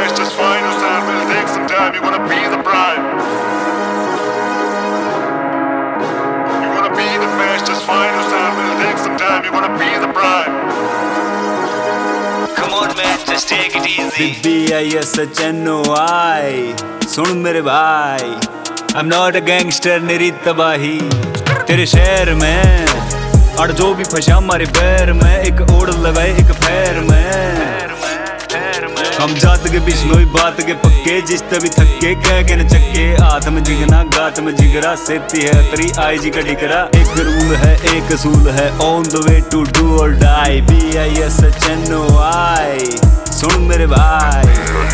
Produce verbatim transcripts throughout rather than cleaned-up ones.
fastest final sign. Will take some time. You're gonna be the prime. You're gonna be the fastest final sign. Will take some time. You're gonna be the prime. Come on man, just take it easy. B I S H N O I सुन मेरे भाई, I'm not a gangster निरी तबाही तेरे शहर में, और जो भी फंसा हमारे पैर में, एक ओढ़ लगाए एक पैर में। हम जात के बिश्नोई बात के पक्के, जिस तभी थके कह के न चक्के, हाथ में जिगना गात में जिगरा, सेती है तेरी आई जी का ठिकरा। एक रूल है एक असूल है, on the way to do or die. B I S H N O I सुन मेरे भाई।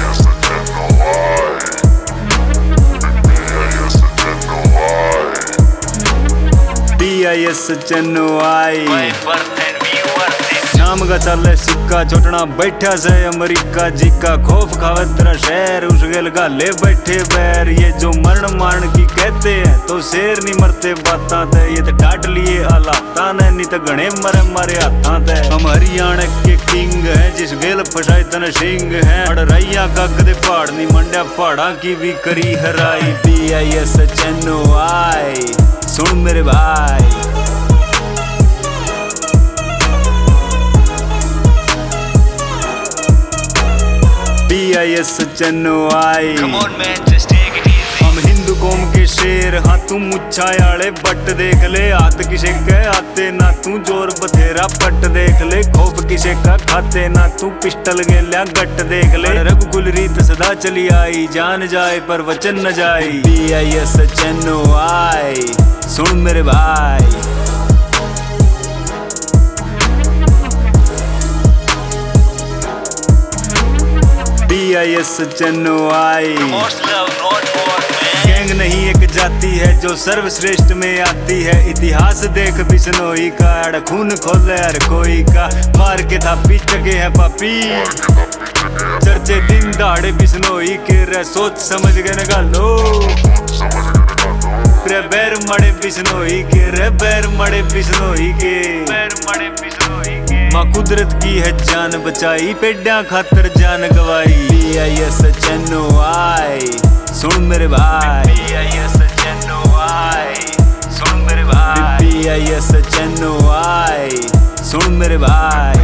B I S H N O I नाम का चल सिक्का, छोटना बैठा से अमेरिका जी का, खौफ खावे तेरा शहर, उस गेल गाले बैठे बैर। ये जो मरण मारण की कहते हैं, तो शेर नहीं मरते बातां ते, ये तो डांट लिए हालातां ने, नहीं तो घने मरे मारे हाथां ते। हम हरियाणा के किंग हैं, जिस गेल फसाए तन सिंह हैं, अड़ रैया गग दे पहाड़ नहीं मंडा, पहाड़ा की भी करी हराई। B I S H N O I सुन मेरे भाई। B I S H N O I Come on man, just take it easy. हम हिंदू कौम के शेर, हाँ तू मुच्छा आले बट देख ले, हाथ किसे के आते ना तू, जोर बथेरा पट देख ले, खौफ किसे का खाते ना तू, पिस्टल गेल्या गट देख ले। रघुकुल रीत सदा चली आई, जान जाए पर वचन न जाई। B I S H N O I सुन मेरे भाई। B I S H N O I Most love, not war man. Gang नहीं एक जाति है, जो सर्वश्रेष्ठ में आती है। इतिहास देख बिश्नोई का, अड़ खून खोले हर कोई का, मार के थापी चगे है पापी, चर्चे दिन दहाड़े बिश्नोई के रे, सोच समझ के न गालो रे, बैर मड़े बिश्नोई के रे, बैर मड़े बिश्नोई के, बैर मड़े बिश्नोई के। माँ कुदरत की है जान बचाई, पेड्या खातर जान गवाई। B I S H N O I सुन मेरे भाई। B I S H N O I सुन मेरे भाई। B I S H N O I सुन मेरे भाई।